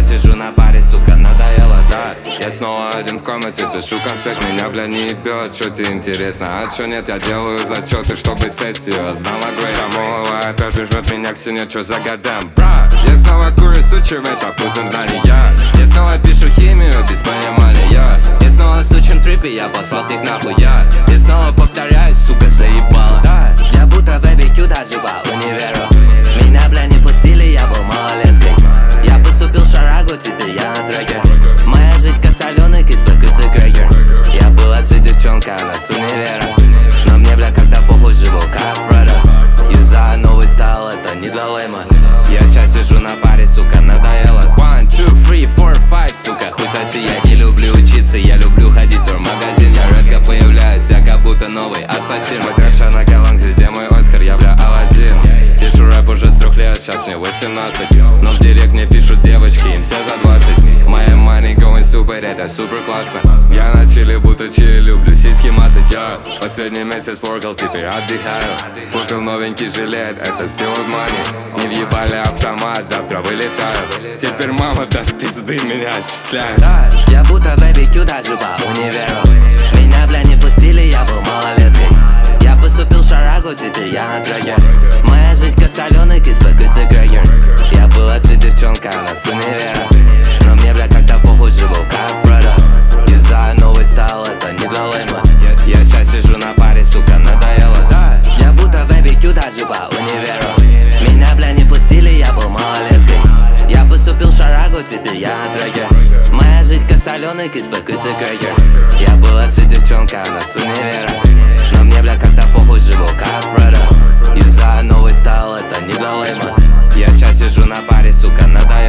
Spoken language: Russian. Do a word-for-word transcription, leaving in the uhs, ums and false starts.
сижу на паре, сука, надоело, да. Я снова один в комнате, пишу конспект, меня, бля, не ебет. Чё тебе интересно, а чё нет, я делаю зачеты, чтобы сессию сдала грейд. Тамолова опять прижмет меня к стене, чё за годам, бра. Я снова курю сучий мэтт, со вкусом знаний, я Я снова пишу химию, без понимания, я Я снова в сучьем трипе, я послал всех нахуй, я Я снова повторяюсь, сука, заебала, да. Я будто бэби кью даже по универу. Меня, бля, не пустили, я был малолеткой. Я поступил в шарагу, теперь я на треке. Моя жизнь косоленый, киспэк и крекер. Я был отжить девчонка, она с универа. Но мне, бля, как-то похуй, живу как Фредо. Юзаю новый стайл, это не для лейма. Я сейчас сижу на паре, сука, надоело. One, two, three, four, five, сука, хуй соси. Я не люблю учиться, я люблю ходить в турмагазин. Я редко появляюсь, я как будто новый ассасин. Мой трэп на колонке, где мой Оскар, я, бля, Аладдин. Пишу рэп уже с трех лет, сейчас мне восемнадцать. Но в директ мне пишут девочки, им все за двадцать. Моя money going super, это супер классно. Я на чили, будто чили, люблю сиськи мазать, я Последний месяц форкал, теперь отдыхаю. Купил новенький жилет, это still money. Не въебали автомат, завтра вылетаю. Теперь мама даст пизды, меня отчисляет. Да, я будто бэби кью даже по универу. Меня, бля, не пустили, я был малолеткой. Я поступил в шарагу, теперь я на треке. Моя жизнь косоленый, киспэк и крекер. Я был отжить девчонка, она с универа. Но мне, бля, как-то похуй, живу как Фредо. Юзаю новый стайл, это не для лейма. Я сейчас сижу на паре, сука, надоело, да. Я будто бэби кью даже по универу. Меня, бля, не пустили, я был малолеткой. Я поступил в шарагу, теперь я на треке. Моя жизнь косоленый, киспэк и крекер. Я был отжить девчонка, она с универа. Но мне, бля, как-то похуй, живу как Фредо. Юзаю новый стайл, это не для лейма. Я сейчас сижу на паре, сука, надоело.